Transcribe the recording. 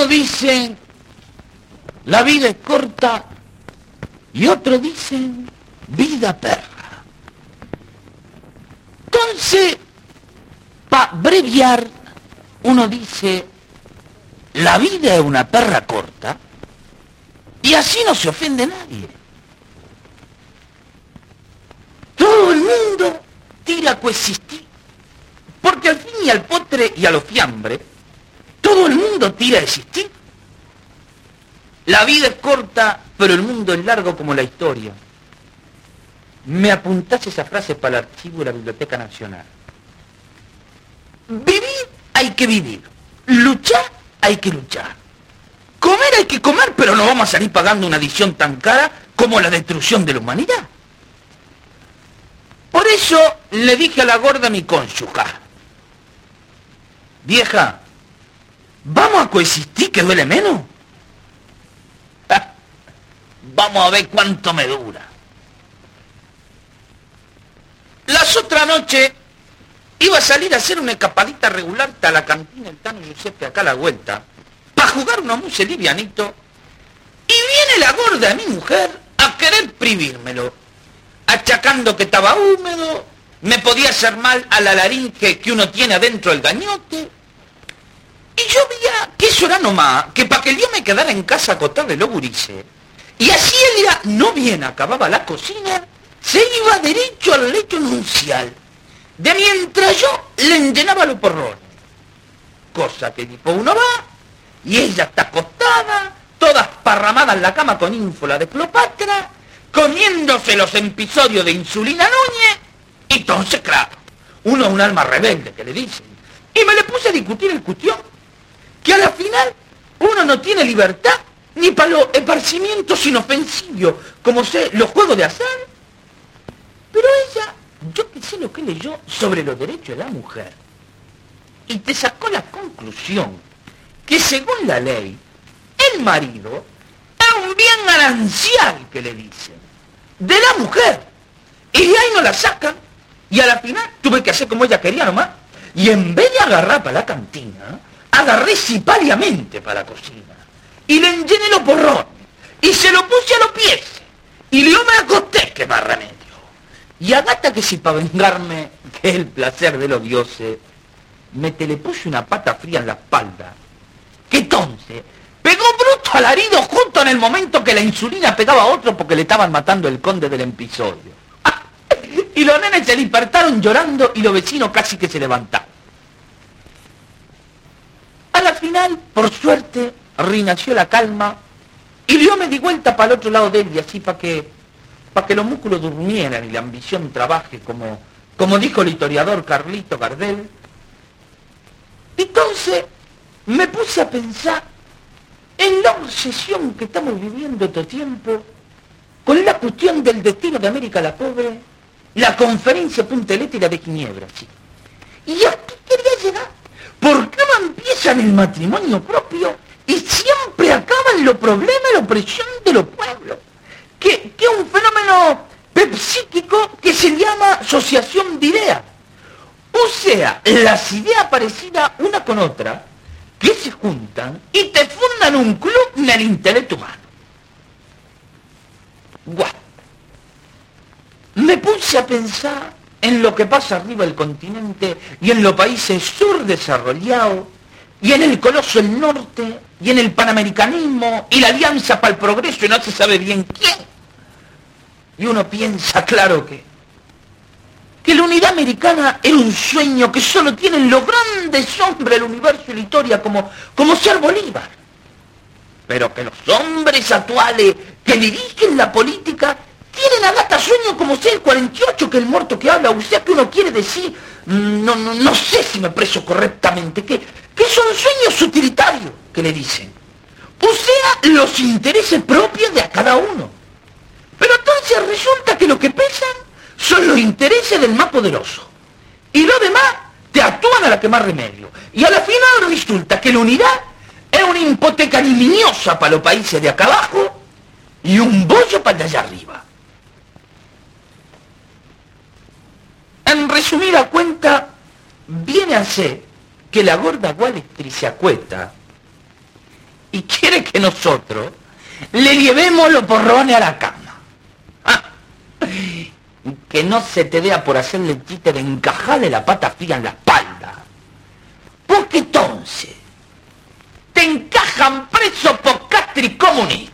Unos dicen, la vida es corta, y otros dicen, vida perra. Entonces, para abreviar, uno dice, la vida es una perra corta, y así no se ofende nadie. Todo el mundo tira a coexistir, porque al fin y al postre y a los fiambres, todo el mundo tira a existir. La vida es corta, pero el mundo es largo como la historia. Me apuntás esa frase para el archivo de la Biblioteca Nacional. Vivir hay que vivir, luchar hay que luchar. Comer hay que comer, pero no vamos a salir pagando una adición tan cara como la destrucción de la humanidad. Por eso le dije a la gorda mi cónyuga, vieja, ¿vamos a coexistir que duele menos? Vamos a ver cuánto me dura. Las otras noches iba a salir a hacer una escapadita regular hasta la cantina del Tano Giuseppe acá a la vuelta, para jugar unos muses livianitos, y viene la gorda de mi mujer a querer privírmelo, achacando que estaba húmedo, me podía hacer mal a la laringe que uno tiene adentro del gañote, y yo veía que eso era nomás, que para que yo me quedara en casa acostado de los gurises, y así él era, no bien acababa la cocina, se iba derecho al lecho nupcial, de mientras yo le enllenaba los porrones. Cosa que tipo uno va, y ella está acostada, toda esparramada en la cama con ínfola de Cleopatra, comiéndose los episodios de Insulina Núñez, y entonces, claro, uno es un alma rebelde, que le dicen. Y me le puse a discutir el cuestión, que a la final uno no tiene libertad ni para los esparcimientos inofensivos, como sé, los juegos de azar. Pero ella, yo que sé lo que leyó sobre los derechos de la mujer, y te sacó la conclusión que según la ley, el marido es un bien ganancial, que le dicen, de la mujer. Y de ahí no la sacan, y a la final tuve que hacer como ella quería nomás, y en vez de agarrar para la cantina, agarré sipariamente para la cocina, y le enllené los porrones, y se lo puse a los pies, y yo me acosté, que más remedio. Y a gata que si para vengarme, que es el placer de los dioses, me telepuse una pata fría en la espalda, que entonces pegó bruto alarido justo en el momento que la insulina pegaba a otro porque le estaban matando el conde del episodio. Y los nenes se despertaron llorando y los vecinos casi que se levantaron. A la final, por suerte, reinació la calma y yo me di vuelta para el otro lado de él y así para que los músculos durmieran y la ambición trabaje, como dijo el historiador Carlito Gardel. Entonces me puse a pensar en la obsesión que estamos viviendo este tiempo con la cuestión del destino de América la Pobre, la conferencia Punta del Este y la de Ginebra, sí. ¿Y a qué quería llegar? ¿Por qué no empiezan el matrimonio propio y siempre acaban los problemas y la opresión de los pueblos? Que es un fenómeno psíquico que se llama asociación de ideas. O sea, las ideas parecidas una con otra, que se juntan y te fundan un club en el intelecto humano. Guau. Me puse a pensar en lo que pasa arriba del continente y en los países subdesarrollados y en el coloso del norte y en el panamericanismo y la alianza para el progreso y no se sabe bien quién. Y uno piensa, claro, que la unidad americana era un sueño que solo tienen los grandes hombres del universo y la historia como ser Bolívar. Pero que los hombres actuales que dirigen la política tienen a gata sueño como ser el 48, que el muerto que habla, o sea que uno quiere decir, no sé si me expreso correctamente, que son sueños utilitarios, que le dicen. O sea, los intereses propios de a cada uno. Pero entonces resulta que lo que pesan son los intereses del más poderoso. Y los demás te actúan a la que más remedio. Y a la final resulta que la unidad es una hipoteca ignominiosa para los países de acá abajo y un bollo para el de allá arriba. En resumida cuenta, viene a ser que la gorda Wall Street se acuesta y quiere que nosotros le llevemos los porrones a la cama. Ah, que no se te vea por hacerle el chiste de encajarle la pata fría en la espalda. Porque entonces te encajan preso por castri comunista.